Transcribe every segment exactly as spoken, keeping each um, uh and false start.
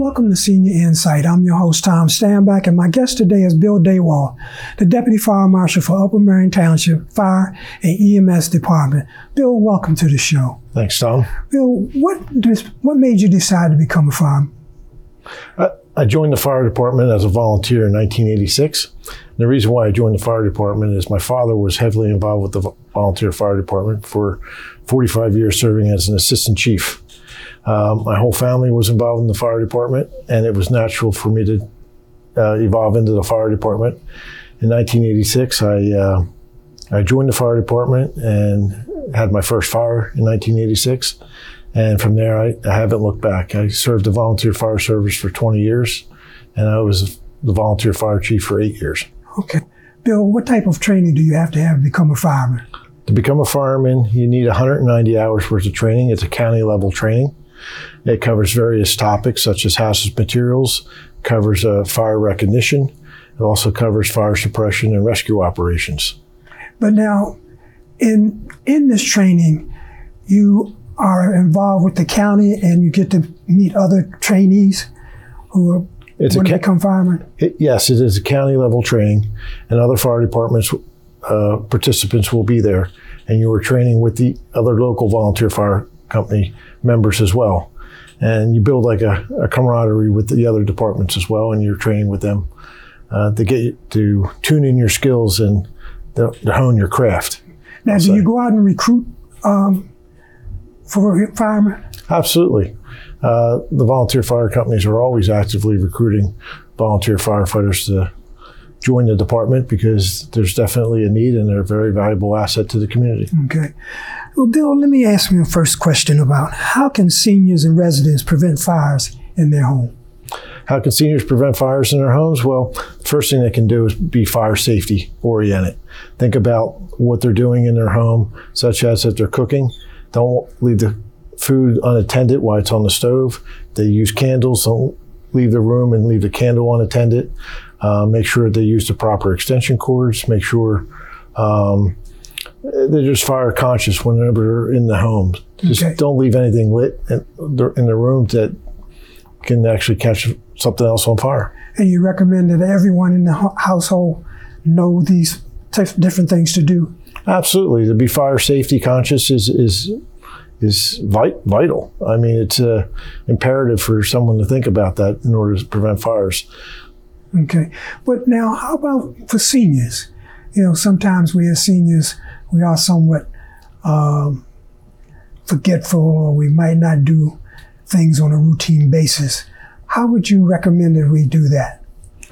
Welcome to Senior Insight. I'm your host, Tom Stanback, and my guest today is Bill Daywall, the Deputy Fire Marshal for Upper Merion Township Fire and E M S Department. Bill, welcome to the show. Thanks, Tom. Bill, what dis- what made you decide to become a fireman? I, I joined the fire department as a volunteer in nineteen eighty-six. And the reason why I joined the fire department is my father was heavily involved with the volunteer fire department for forty-five years, serving as an assistant chief. Um, my whole family was involved in the fire department, and it was natural for me to uh, evolve into the fire department. In nineteen eighty-six, I uh, I joined the fire department and had my first fire in nineteen eighty-six. And from there, I, I haven't looked back. I served the volunteer fire service for twenty years, and I was the volunteer fire chief for eight years. Okay. Bill, what type of training do you have to have to become a fireman? To become a fireman, you need one hundred ninety hours worth of training. It's a county level training. It covers various topics such as hazardous materials, covers uh, fire recognition. It also covers fire suppression and rescue operations. But now, in in this training, you are involved with the county and you get to meet other trainees who are it's want a, to become firemen? It, yes, it is a county level training, and other fire departments uh, participants will be there, and you are training with the other local volunteer fire company members as well. And you build like a, a camaraderie with the other departments as well, and you're training with them uh, to get you to tune in your skills and to, to hone your craft. Now, do you go out and recruit um, for firemen? Absolutely. Uh, the volunteer fire companies are always actively recruiting volunteer firefighters to join the department because there's definitely a need and they're a very valuable asset to the community. Okay. Well, Bill, let me ask you a first question about how can seniors and residents prevent fires in their home? How can seniors prevent fires in their homes? Well, the first thing they can do is be fire safety oriented. Think about what they're doing in their home, such as if they're cooking. Don't leave the food unattended while it's on the stove. They use candles. Don't leave the room and leave the candle unattended. Uh, make sure they use the proper extension cords. Make sure um, they're just fire conscious whenever they're in the home. Just okay. Don't leave anything lit in the, in the room that can actually catch something else on fire. And you recommend that everyone in the ho- household know these types of different things to do? Absolutely. To be fire safety conscious is is is vital. I mean, it's uh, imperative for someone to think about that in order to prevent fires. Okay. But now, how about for seniors? You know, sometimes we as seniors, we are somewhat um, forgetful, or we might not do things on a routine basis. How would you recommend that we do that?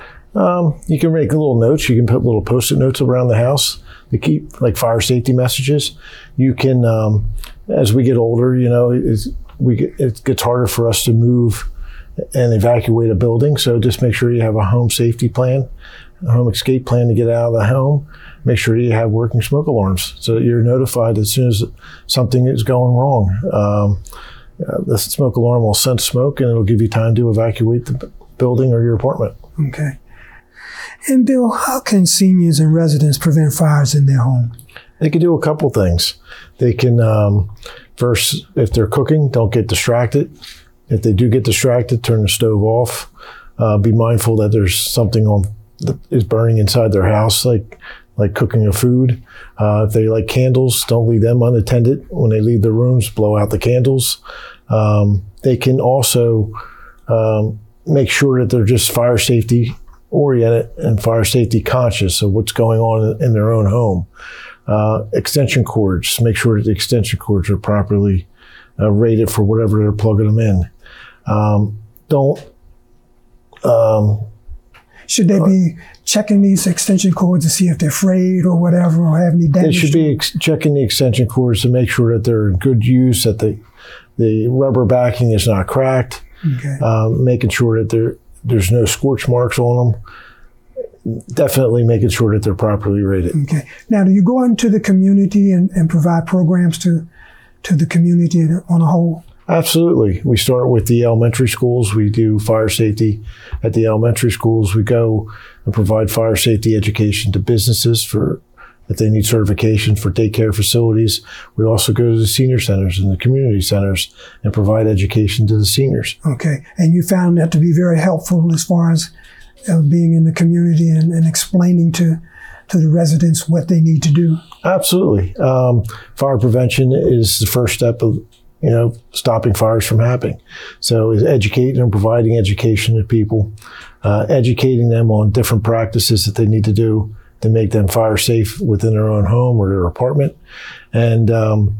Um, you can make little notes. You can put little post-it notes around the house to keep like fire safety messages. You can, um, as we get older, you know, it's, we get, it gets harder for us to move and evacuate a building. So just make sure you have a home safety plan, a home escape plan to get out of the home. Make sure you have working smoke alarms so that you're notified as soon as something is going wrong. Um, uh, the smoke alarm will sense smoke and it'll give you time to evacuate the building or your apartment. Okay. And Bill, how can seniors and residents prevent fires in their home? They can do a couple things. They can, um, first, if they're cooking, don't get distracted. If they do get distracted, turn the stove off. Uh, be mindful that there's something on that is burning inside their house, like like cooking of food. Uh, if they like candles, don't leave them unattended. When they leave their rooms, blow out the candles. Um, they can also um, make sure that they're just fire safety oriented and fire safety conscious of what's going on in their own home. Uh, extension cords, make sure that the extension cords are properly uh, rated for whatever they're plugging them in. Um, don't. Um, should they be checking these extension cords to see if they're frayed or whatever, or have any damage? They should be ex- checking the extension cords to make sure that they're in good use, that the the rubber backing is not cracked. Okay. Um, making sure that there there's no scorch marks on them. Definitely making sure that they're properly rated. Okay. Now, do you go out into the community and, and provide programs to to the community on a whole? Absolutely. We start with the elementary schools. We do fire safety at the elementary schools. We go and provide fire safety education to businesses for If they need certifications for daycare facilities, we also go to the senior centers and the community centers and provide education to the seniors. Okay. And you found that to be very helpful as far as uh, being in the community and, and explaining to, to the residents what they need to do? Absolutely. Um, fire prevention is the first step of, you know, stopping fires from happening. So is educating and providing education to people, uh, educating them on different practices that they need to do to make them fire safe within their own home or their apartment. And um,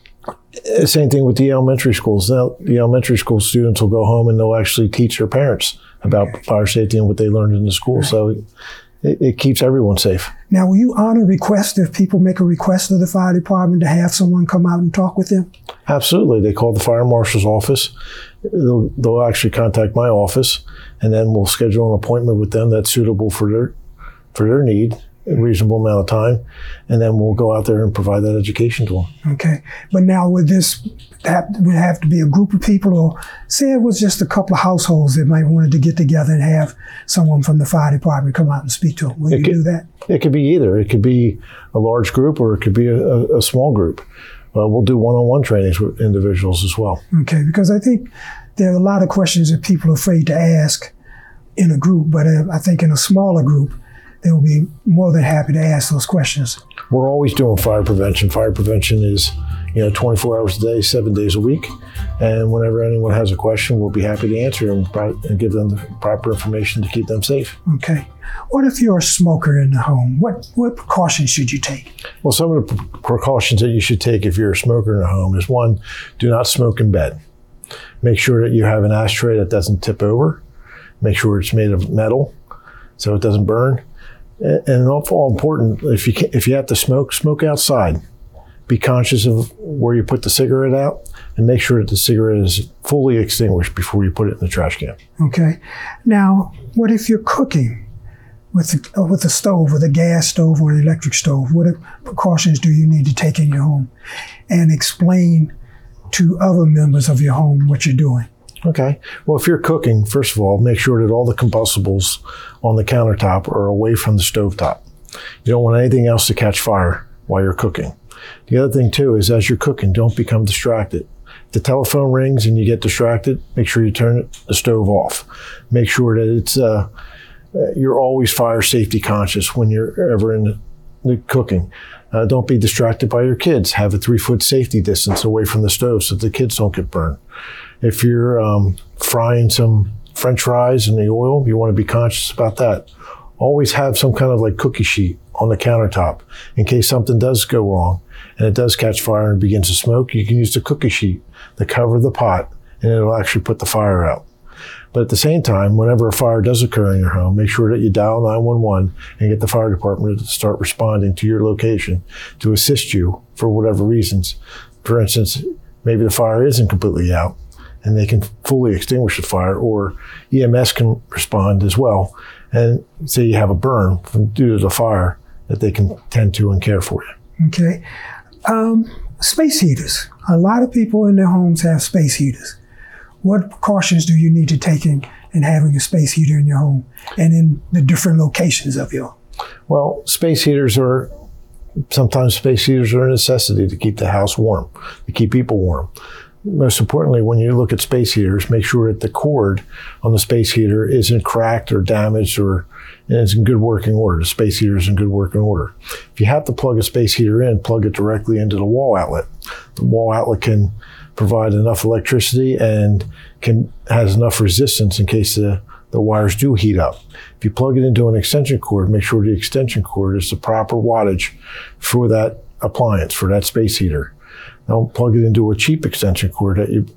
same thing with the elementary schools. Now, the elementary school students will go home and they'll actually teach their parents about okay. fire safety and what they learned in the school. Right. So it, it keeps everyone safe. Now, will you honor requests if people make a request of the fire department to have someone come out and talk with them? Absolutely. They call the fire marshal's office. They'll, they'll actually contact my office, and then we'll schedule an appointment with them that's suitable for their for their need. A reasonable amount of time, and then we'll go out there and provide that education to them. Okay. But now would this have, would have to be a group of people, or say it was just a couple of households that might wanted to get together and have someone from the fire department come out and speak to them? Will you could, do that? It could be either. It could be a large group or it could be a, a, a small group. Uh, we'll do one-on-one trainings with individuals as well. Okay. Because I think there are a lot of questions that people are afraid to ask in a group, but uh, I think in a smaller group, they will be more than happy to ask those questions. We're always doing fire prevention. Fire prevention is, you know, twenty-four hours a day, seven days a week. And whenever anyone has a question, we'll be happy to answer and, and give them the proper information to keep them safe. Okay. What if you're a smoker in the home? What what precautions should you take? Well, some of the precautions that you should take if you're a smoker in the home is, one, do not smoke in bed. Make sure that you have an ashtray that doesn't tip over. Make sure it's made of metal so it doesn't burn. And all important, if you can, if you have to smoke, smoke outside. Be conscious of where you put the cigarette out, and make sure that the cigarette is fully extinguished before you put it in the trash can. Okay. Now, what if you're cooking with the, with a stove, with a gas stove or an electric stove? What precautions do you need to take in your home? And explain to other members of your home what you're doing. Okay. Well, if you're cooking, first of all, make sure that all the combustibles on the countertop are away from the stovetop. You don't want anything else to catch fire while you're cooking. The other thing, too, is as you're cooking, don't become distracted. If the telephone rings and you get distracted, make sure you turn the stove off. Make sure that it's uh, you're always fire safety conscious when you're ever in the, the cooking. Uh, don't be distracted by your kids. Have a three-foot safety distance away from the stove so the kids don't get burned. If you're um, frying some French fries in the oil, you want to be conscious about that. Always have some kind of like cookie sheet on the countertop in case something does go wrong and it does catch fire and begins to smoke. You can use the cookie sheet to cover the pot, and it'll actually put the fire out. But at the same time, whenever a fire does occur in your home, make sure that you dial nine one one and get the fire department to start responding to your location to assist you for whatever reasons. For instance, maybe the fire isn't completely out and they can fully extinguish the fire, or E M S can respond as well. And say you have a burn from, due to the fire, that they can tend to and care for you. Okay. Um, space heaters. A lot of people in their homes have space heaters. What precautions do you need to take in, in having a space heater in your home and in the different locations of your home? Well, space heaters are, sometimes space heaters are a necessity to keep the house warm, to keep people warm. Most importantly, when you look at space heaters, make sure that the cord on the space heater isn't cracked or damaged, or is in good working order. The space heater is in good working order. If you have to plug a space heater in, plug it directly into the wall outlet. The wall outlet can provide enough electricity and can has enough resistance in case the, the wires do heat up. If you plug it into an extension cord, make sure the extension cord is the proper wattage for that appliance, for that space heater. Don't plug it into a cheap extension cord that you,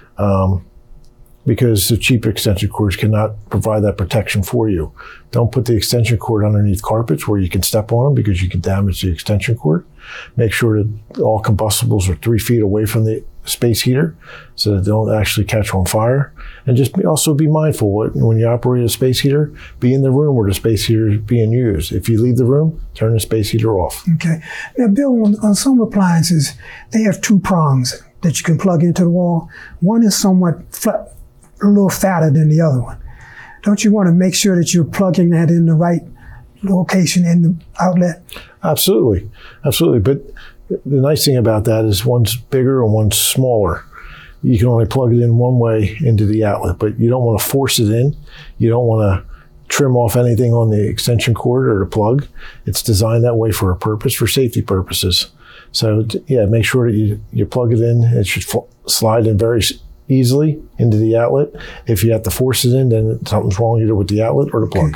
um, because the cheap extension cords cannot provide that protection for you. Don't put the extension cord underneath carpets where you can step on them because you can damage the extension cord. Make sure that all combustibles are three feet away from the space heater so that they don't actually catch on fire. And just be, also be mindful when you operate a space heater, be in the room where the space heater is being used. If you leave the room, turn the space heater off. Okay. Now, Bill, on, on some appliances, they have two prongs that you can plug into the wall. One is somewhat flat, a little fatter than the other one. Don't you want to make sure that you're plugging that in the right location in the outlet? Absolutely, absolutely. But the nice thing about that is one's bigger and one's smaller. You can only plug it in one way into the outlet, but you don't want to force it in. You don't want to trim off anything on the extension cord or the plug. It's designed that way for a purpose, for safety purposes. So yeah, make sure that you, you plug it in. It should fl- slide in very easily into the outlet. If you have to force it in, then something's wrong either with the outlet or the plug. Okay.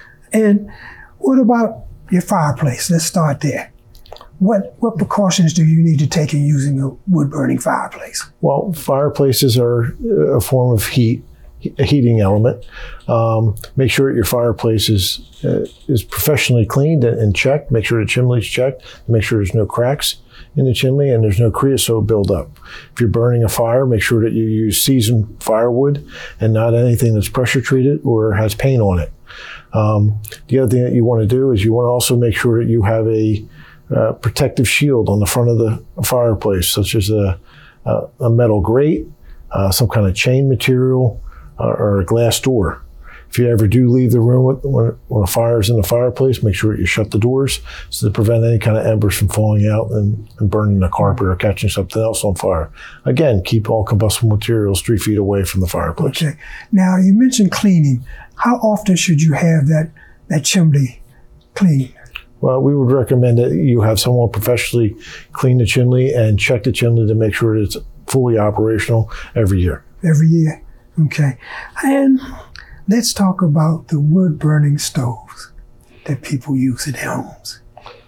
And what about your fireplace? Let's start there. What what precautions do you need to take in using a wood-burning fireplace? Well, fireplaces are a form of heat, a heating element. Um, make sure that your fireplace is, uh, is professionally cleaned and checked. Make sure the chimney's checked. Make sure there's no cracks in the chimney and there's no creosote buildup. If you're burning a fire, make sure that you use seasoned firewood and not anything that's pressure treated or has paint on it. Um, the other thing that you want to do is you want to also make sure that you have a uh, protective shield on the front of the fireplace, such as a, a, a metal grate, uh, some kind of chain material, uh, or a glass door. If you ever do leave the room when, when a fire is in the fireplace, make sure that you shut the doors so to prevent any kind of embers from falling out and, and burning the carpet or catching something else on fire. Again, keep all combustible materials three feet away from the fireplace. Okay. Now, you mentioned cleaning. How often should you have that, that chimney cleaned? Well, we would recommend that you have someone professionally clean the chimney and check the chimney to make sure that it's fully operational every year. Every year? Okay. And let's talk about the wood-burning stoves that people use in their homes.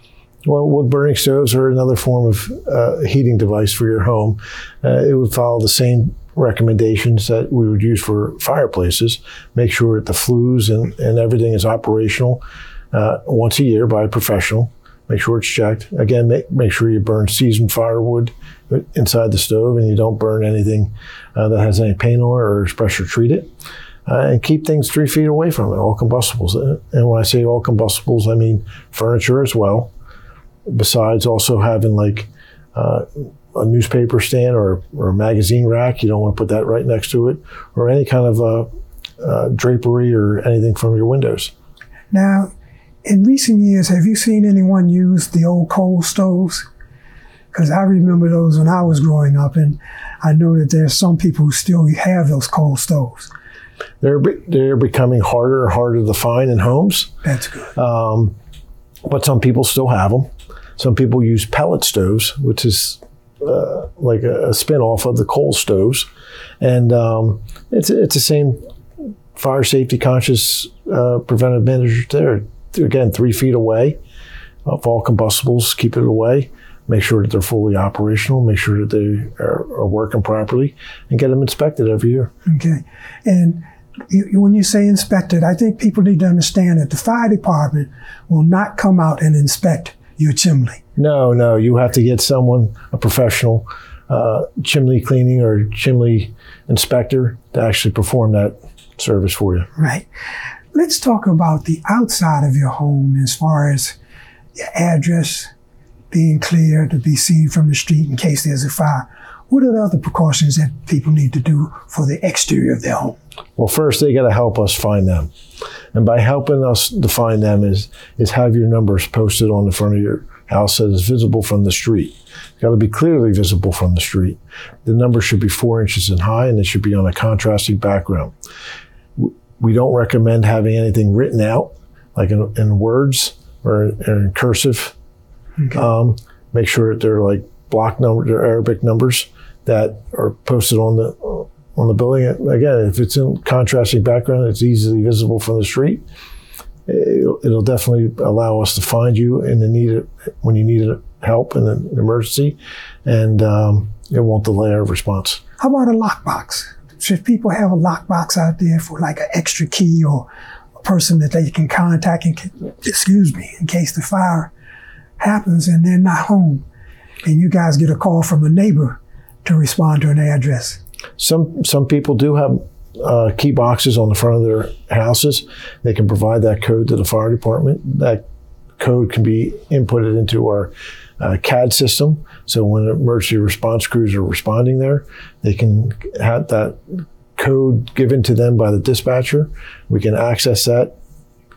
Well, wood-burning stoves are another form of uh, heating device for your home. Uh, it would follow the same recommendations that we would use for fireplaces. Make sure that the flues and, and everything is operational uh, once a year by a professional. Make sure it's checked. Again, make, make sure you burn seasoned firewood inside the stove and you don't burn anything uh, that has any paint on it or is pressure treated. Uh, and keep things three feet away from it, all combustibles. And when I say all combustibles, I mean furniture as well. Besides also having like uh, a newspaper stand or, or a magazine rack, you don't want to put that right next to it, or any kind of uh, uh, drapery or anything from your windows. Now, in recent years, have you seen anyone use the old coal stoves? Because I remember those when I was growing up, and I know that there's some people who still have those coal stoves. They're they're becoming harder and harder to find in homes. That's good. Um, but some people still have them. Some people use pellet stoves, which is uh, like a, a spin-off of the coal stoves. And um, it's, it's the same fire safety conscious uh, preventive measures there. Again, three feet away of all combustibles, keep it away. Make sure that they're fully operational, make sure that they are, are working properly, and get them inspected every year. Okay. And you, when you say inspected, I think people need to understand that the fire department will not come out and inspect your chimney. No, no, you have to get someone, a professional uh, chimney cleaning or chimney inspector to actually perform that service for you. Right. Let's talk about the outside of your home as far as your address being clear to be seen from the street in case there's a fire. What are the other precautions that people need to do for the exterior of their home? Well, first they got to help us find them. And by helping us to find them is, is have your numbers posted on the front of your house that is visible from the street. It's got to be clearly visible from the street. The number should be four inches in high and it should be on a contrasting background. We don't recommend having anything written out, like in, in words or in, in cursive. Okay. Um, make sure that they're like block numbers or Arabic numbers that are posted on the on the building. Again, if it's in contrasting background, it's easily visible from the street. It'll, it'll definitely allow us to find you in the need when you need help in an emergency, and um, it won't delay our response. How about a lockbox? Should people have a lockbox out there for like an extra key or a person that they can contact in, excuse me, in case the fire happens and they're not home and you guys get a call from a neighbor to respond to an address? Some some people do have uh, key boxes on the front of their houses. They can provide that code to the fire department. That code can be inputted into our uh, C A D system. So when emergency response crews are responding there, they can have that code given to them by the dispatcher. We can access that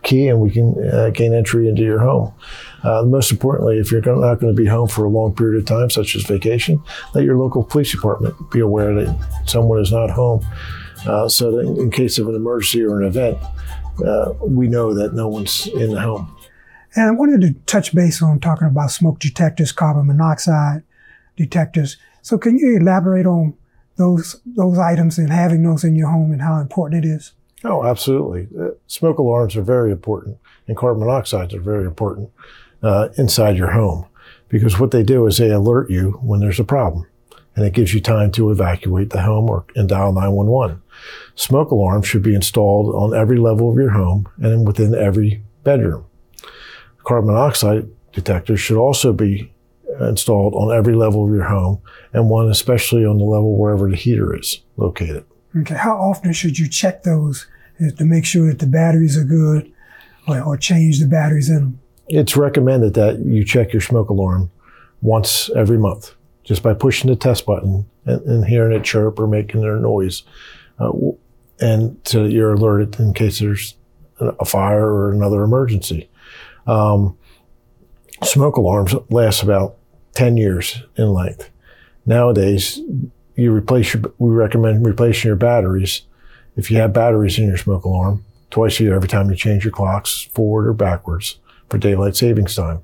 key and we can uh, gain entry into your home. Uh, most importantly, if you're not going to be home for a long period of time, such as vacation, let your local police department be aware that someone is not home. Uh, so that in case of an emergency or an event, uh, we know that no one's in the home. And I wanted to touch base on talking about smoke detectors, carbon monoxide detectors. So can you elaborate on those those items and having those in your home and how important it is? Oh, absolutely. Uh, smoke alarms are very important, and carbon monoxides are very important uh, inside your home, because what they do is they alert you when there's a problem, and it gives you time to evacuate the home or and dial nine one one. Smoke alarms should be installed on every level of your home and within every bedroom. Carbon monoxide detectors should also be installed on every level of your home, and one especially on the level wherever the heater is located. Okay, how often should you check those to make sure that the batteries are good, or, or change the batteries in them? It's recommended that you check your smoke alarm once every month, just by pushing the test button and, and hearing it chirp or making a noise, uh, and so that you're alerted in case there's a fire or another emergency. Um, smoke alarms last about ten years in length. Nowadays, you replace your, we recommend replacing your batteries, if you have batteries in your smoke alarm, twice a year every time you change your clocks, forward or backwards, for daylight savings time.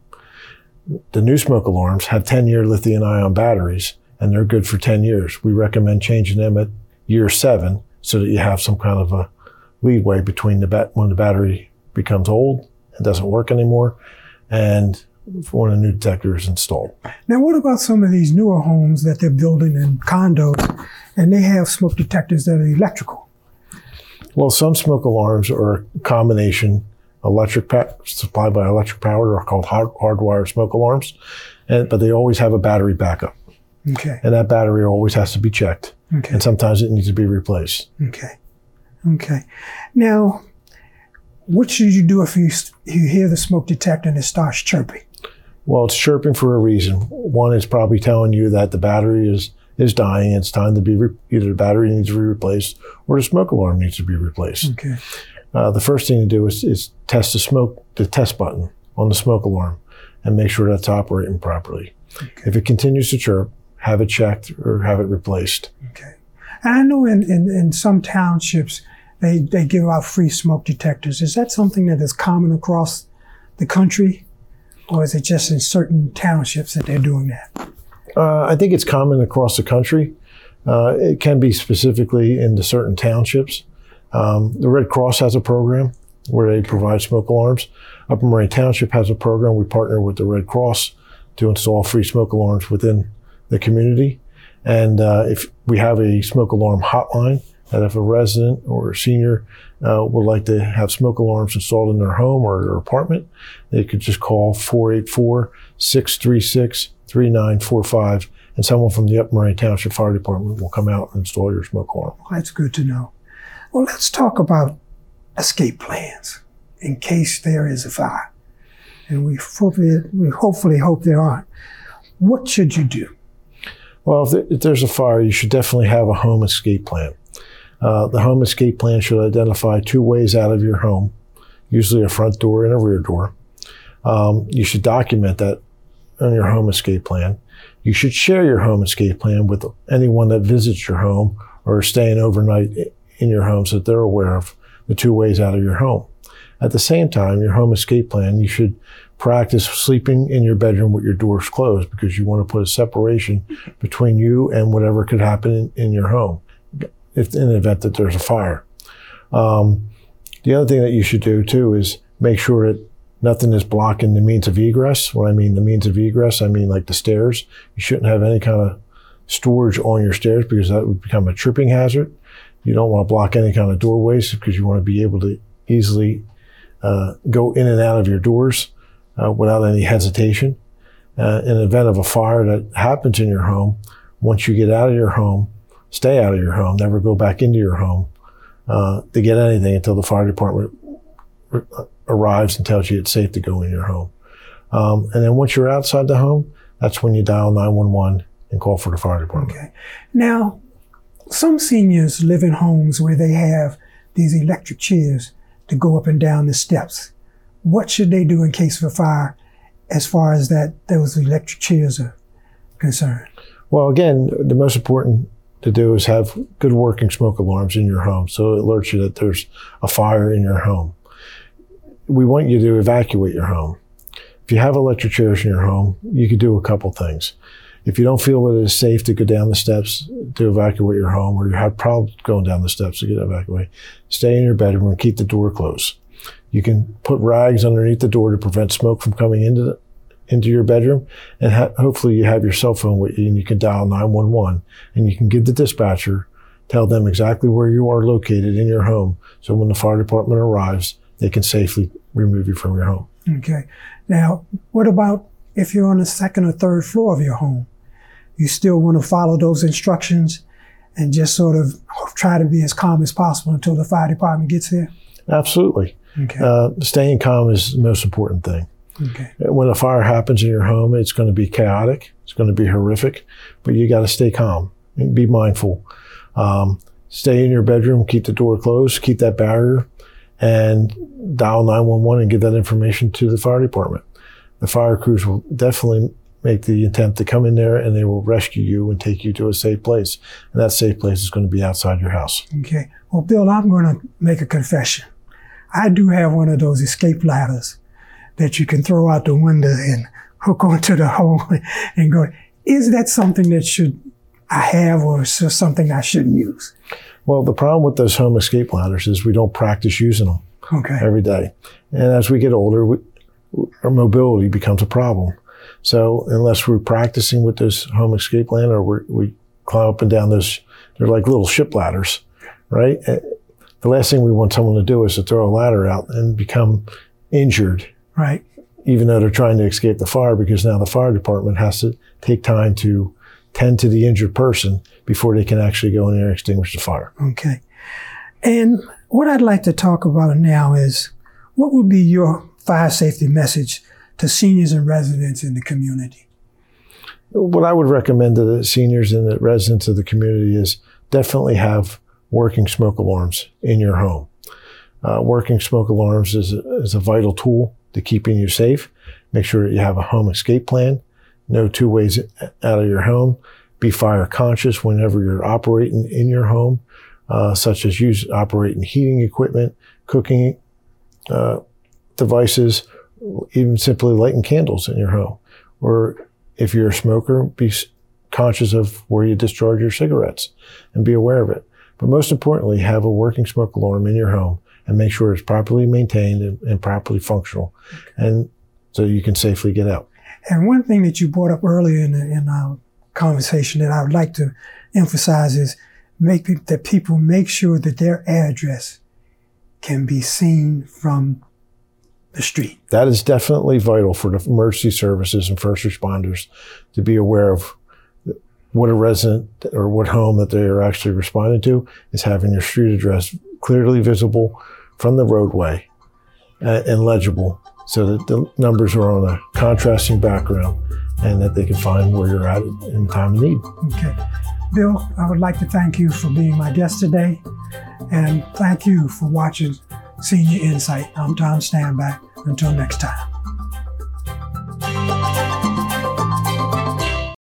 The new smoke alarms have ten-year lithium-ion batteries, and they're good for ten years. We recommend changing them at year seven so that you have some kind of a leadway between the bat- when the battery becomes old and doesn't work anymore, and when a new detector is installed. Now, what about some of these newer homes that they're building in condos, and they have smoke detectors that are electrical? Well, some smoke alarms are a combination electric pa- supplied by electric power, are called hard- hardwired smoke alarms, and but they always have a battery backup. Okay. And that battery always has to be checked. Okay. And sometimes it needs to be replaced. Okay. Okay. Now, what should you do if you you hear the smoke detector and it starts chirping? Well, it's chirping for a reason. One, it's probably telling you that the battery is is dying. It's time to be re- either the battery needs to be replaced or the smoke alarm needs to be replaced. Okay. Uh, the first thing to do is, is test the smoke the test button on the smoke alarm and make sure that's operating properly. Okay. If it continues to chirp, have it checked or have it replaced. Okay. And I know in, in, in some townships they they give out free smoke detectors. Is that something that is common across the country, or is it just in certain townships that they're doing that? Uh, I think it's common across the country. Uh, it can be specifically into certain townships. Um, the Red Cross has a program where they provide smoke alarms. Upper Moraine Township has a program. We partner with the Red Cross to install free smoke alarms within the community. And uh, if we have a smoke alarm hotline, that if a resident or a senior uh, would like to have smoke alarms installed in their home or their apartment, they could just call four eight four, six three six, three nine four five, and someone from the Upper Moraine Township Fire Department will come out and install your smoke alarm. Well, that's good to know. Well, let's talk about escape plans in case there is a fire. And we hopefully, we hopefully hope there aren't. What should you do? Well, if, there, if there's a fire, you should definitely have a home escape plan. Uh, the home escape plan should identify two ways out of your home, usually a front door and a rear door. Um, you should document that on your home escape plan. You should share your home escape plan with anyone that visits your home or is staying overnight in your home so that they're aware of the two ways out of your home. At the same time, your home escape plan, you should practice sleeping in your bedroom with your doors closed, because you want to put a separation between you and whatever could happen in, in your home if in the event that there's a fire. Um, the other thing that you should do too is make sure that nothing is blocking the means of egress. When I mean the means of egress, I mean like the stairs. You shouldn't have any kind of storage on your stairs, because that would become a tripping hazard. You don't want to block any kind of doorways, because you want to be able to easily uh, go in and out of your doors uh, without any hesitation. Uh, in the event of a fire that happens in your home, once you get out of your home, stay out of your home, never go back into your home uh, to get anything until the fire department r- arrives and tells you it's safe to go in your home. Um, and then once you're outside the home, that's when you dial nine one one and call for the fire department. Okay. Now, some seniors live in homes where they have these electric chairs to go up and down the steps. What should they do in case of a fire as far as that those electric chairs are concerned? Well, again, the most important to do is have good working smoke alarms in your home, so it alerts you that there's a fire in your home. We want you to evacuate your home. If you have electric chairs in your home, you could do a couple things. If you don't feel that it is safe to go down the steps to evacuate your home, or you have problems going down the steps to get evacuated, stay in your bedroom and keep the door closed. You can put rags underneath the door to prevent smoke from coming into the, into your bedroom, and ha- hopefully you have your cell phone with you and you can dial nine one one and you can give the dispatcher, tell them exactly where you are located in your home, so when the fire department arrives, they can safely remove you from your home. Okay. Now, what about if you're on the second or third floor of your home? You still want to follow those instructions and just sort of try to be as calm as possible until the fire department gets there? Absolutely. Okay. Uh, staying calm is the most important thing. Okay. When a fire happens in your home, it's going to be chaotic. It's going to be horrific, but you got to stay calm and be mindful. Um, stay in your bedroom, keep the door closed, keep that barrier, and dial nine one one and give that information to the fire department. The fire crews will definitely make the attempt to come in there, and they will rescue you and take you to a safe place. And that safe place is going to be outside your house. Okay. Well, Bill, I'm going to make a confession. I do have one of those escape ladders that you can throw out the window and hook onto the home and go. Is that something that should I have, or is it something I shouldn't use? Well, the problem with those home escape ladders is we don't practice using them okay. every day. And as we get older, we, our mobility becomes a problem. So unless we're practicing with this home escape ladder, or we're, we climb up and down those, they're like little ship ladders, right? The last thing we want someone to do is to throw a ladder out and become injured. Right. Even though they're trying to escape the fire, because now the fire department has to take time to tend to the injured person before they can actually go in there and extinguish the fire. Okay. And what I'd like to talk about now is, what would be your fire safety message to seniors and residents in the community? What I would recommend to the seniors and the residents of the community is definitely have working smoke alarms in your home. Uh, working smoke alarms is a, is a vital tool to keeping you safe. Make sure that you have a home escape plan. Know two ways out of your home. Be fire conscious whenever you're operating in your home, uh, such as use operating heating equipment, cooking uh, devices, even simply lighting candles in your home. Or if you're a smoker, be conscious of where you discharge your cigarettes and be aware of it. But most importantly, have a working smoke alarm in your home and make sure it's properly maintained and, and properly functional, and so you can safely get out. And one thing that you brought up earlier in, the, in our conversation that I would like to emphasize is make pe- that people make sure that their address can be seen from the street. That is definitely vital for the emergency services and first responders to be aware of what a resident or what home that they are actually responding to is, having your street address clearly visible from the roadway uh, and legible, so that the numbers are on a contrasting background and that they can find where you're at in time of need. Okay. Bill, I would like to thank you for being my guest today, and thank you for watching Senior Insight. I'm Tom Standback. Until next time.